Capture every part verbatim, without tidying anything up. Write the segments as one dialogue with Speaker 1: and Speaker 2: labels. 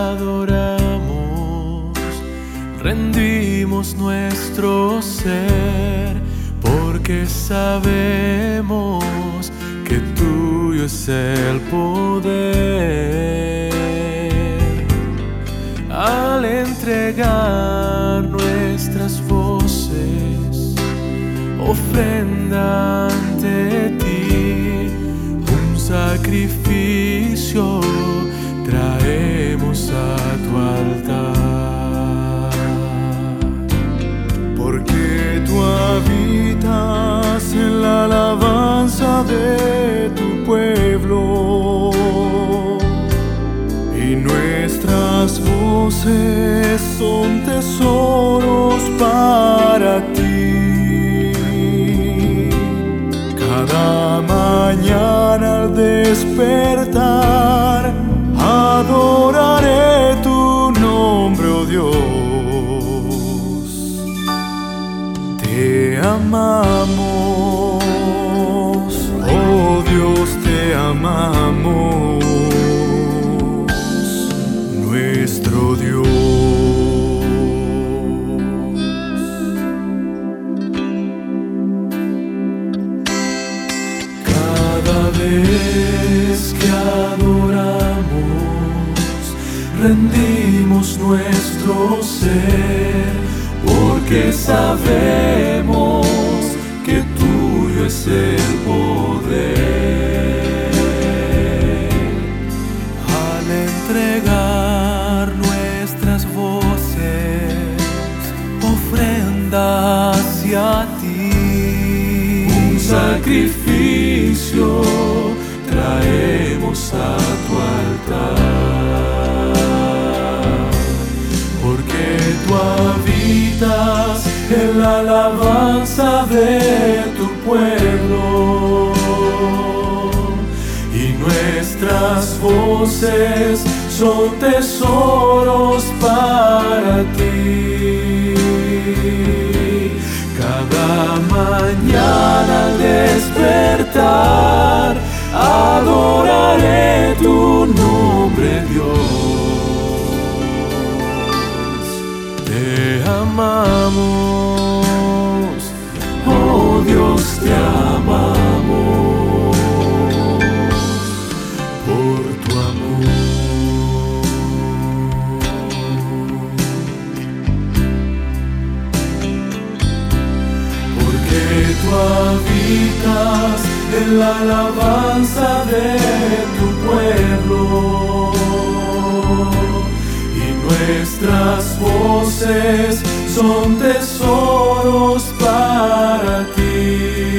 Speaker 1: adoramos, rendimos nuestro ser, porque sabemos que tuyo es el poder. Al entregar nuestras voces, ofrenda ante ti, un sacrificio traemos a tu altar.
Speaker 2: Porque tú habitas en la alabanza de tu pueblo, y nuestras voces son tesoros para ti. Cada mañana al despertar adoraré tu nombre, oh Dios. Te amamos, oh Dios, te amamos, nuestro Dios.
Speaker 1: Cada vez que adoramos, rendimos nuestro ser, porque sabemos que tuyo es el poder. Al entregar nuestras voces, ofrenda hacia ti, un sacrificio traemos a tu altar. Porque tú habitas en la alabanza de tu pueblo, y nuestras voces son tesoros para ti. Cada mañana al despertar adoraré tu nombre, Dios. Te amamos, oh Dios, te amamos por tu amor. Porque tú habitas en la alabanza de tu pueblo, y nuestras voces son tesoros para ti.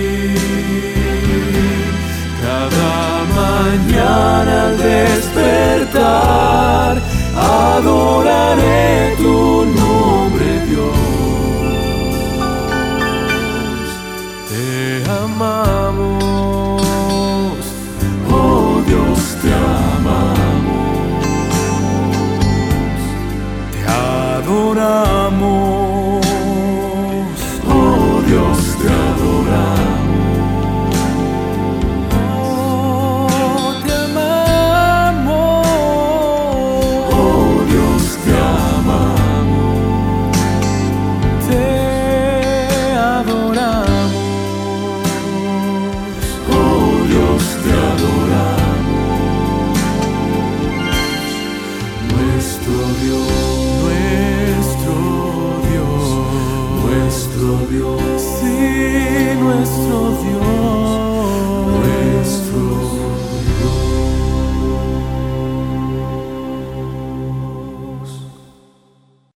Speaker 1: Cada mañana al despertar adoraré tu nombre, Dios. Te amamos, oh Dios, te amamos,
Speaker 2: Te adoramos,
Speaker 1: oh Dios, te adoramos, oh te amamos, oh Dios, te amamos, te adoramos, oh Dios, te adoramos, nuestro Dios. Nuestro Dios, sí, nuestro Dios.